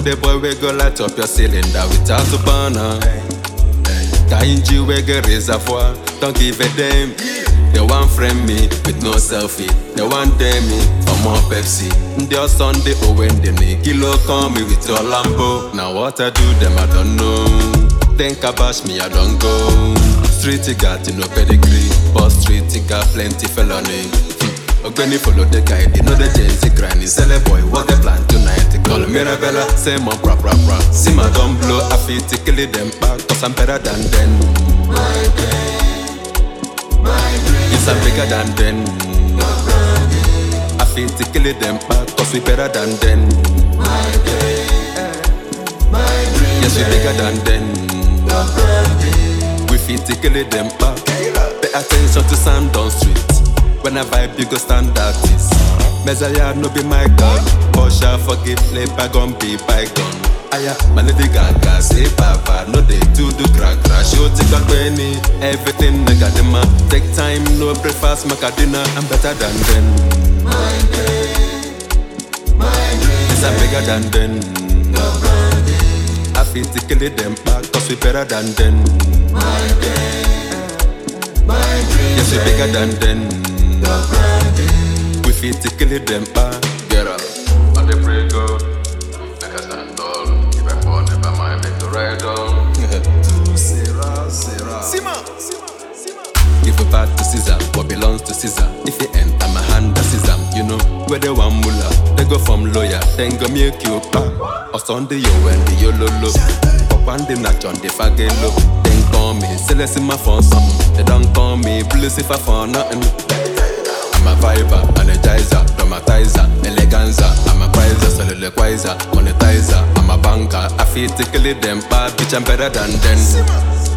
the boy we go light up your cylinder without a burner. Kind you we get reservoir, don't give a damn. They want friend me with no selfie. They want damn me for more Pepsi. Their Sunday oh when they need kilo call me with your Lambo. Now what I do them I don't know. Think about me I don't go. Street got no pedigree, but street got plenty felony. Ogweni follow the guy, they know the Jenzy granny. Sell a boy, what they plan tonight? Call Mirabella, say my pra. See my don't blow, I feel to kill them back, cause I'm better than them. My dream, Yes, I'm bigger than them. I feel to kill them back, cause we better than them. my dream, Yes, we bigger than them. We feel to kill them back. Pay attention to Sandon Street. When I vibe, you go stand artist. Messiah no be my God, but shall forgive, play bygone be bygone. Aya, my lady Gaga, say papa, no they do crack. Show take a penny, everything I got them. Take time, no breakfast, macadina, I'm better than them. my dream, Yes, I'm bigger than them. I feel to kill them back, cause we better than them. my dream, Yes, we bigger than them. We feel to kill them back. Get up. On the break up. Make us stand tall. If I fall, never mind, make the ride on. Sima. Give it back to Caesar, what belongs to Caesar. If you enter my hand, that's Caesar. You know, where they want mullah, they go from lawyer, then go make you back. Or Sunday, yo, and the yololo. Up on the natch on the fagelo. Then call me, Celeste in my phone, something. They don't call me, bliss if I found nothing. I'm a viber, energizer, dramatizer, eleganza. I'm a prizer, soliloquizer, monetizer. I'm a banker, I feel to kill them bad, bitch, I'm better than them.